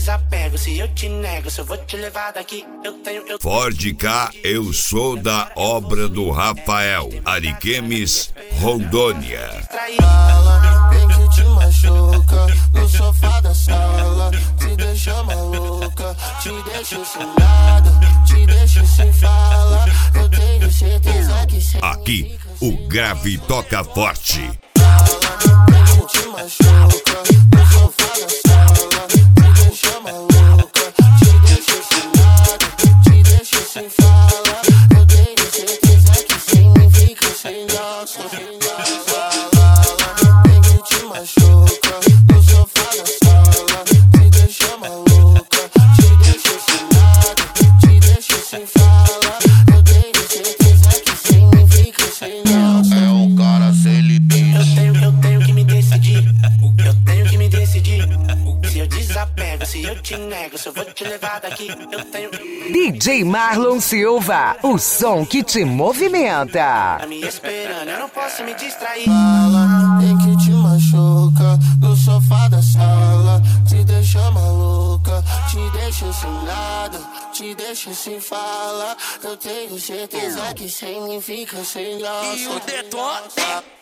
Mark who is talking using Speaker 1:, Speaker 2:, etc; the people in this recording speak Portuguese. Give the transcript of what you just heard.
Speaker 1: desapego, se eu te nego, se eu vou te levar daqui, eu tenho.
Speaker 2: Ford K, eu sou da obra do Rafael, Ariquemes, Rondônia.
Speaker 3: Vem que te machuca no sofá da sala, te deixa maluca, te deixa sem nada, te deixa sem fala. Eu tenho certeza que sem
Speaker 2: Aqui, o grave toca forte.
Speaker 3: vem que te machuca no sofá da sala, te deixa maluca, te deixa sem nada, te deixa sem fala. Eu tenho certeza que sem mim fica sem graça, sem graça. Vem que te machuca no sofá da sala, te deixa maluca, te deixa sem nada, te deixa sem fala. Eu tenho certeza que sem mim fica sem graça. É um cara sem limite.
Speaker 1: Eu tenho que me decidir. Eu tenho que me decidir. Se eu desapego, se eu te nego, se eu vou te levar daqui, eu tenho.
Speaker 4: DJ Marlon Silva, o som que te movimenta.
Speaker 1: Tá me esperando, eu não posso me distrair.
Speaker 3: Vem que te machuca no sofá da sala, te deixa maluca, te deixa sem nada, te deixa sem fala. Eu tenho certeza que sem mim fica sem graça.
Speaker 5: E o detona.